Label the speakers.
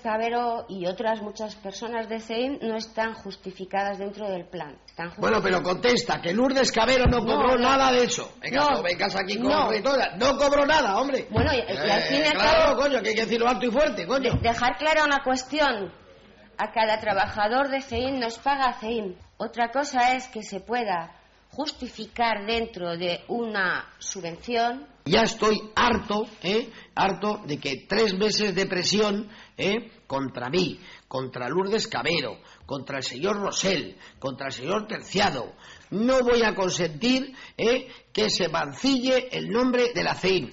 Speaker 1: Cabero y otras muchas personas de CEIM no están justificadas dentro del plan.
Speaker 2: Bueno, pero contesta, que Lourdes Cabero no cobró nada de eso. Venga, no vengas aquí con no cobró nada, hombre.
Speaker 1: Bueno, y al fin y al
Speaker 2: claro,
Speaker 1: cabo...
Speaker 2: coño, que hay que decirlo alto y fuerte, coño.
Speaker 1: Dejar clara una cuestión. A cada trabajador de CEIM nos paga CEIM. Otra cosa es que se pueda justificar dentro de una subvención.
Speaker 2: Ya estoy harto de que 3 meses de presión contra mí, contra Lourdes Cabero, contra el señor Rosell, contra el señor Terciado. No voy a consentir que se mancille el nombre de la CEIM.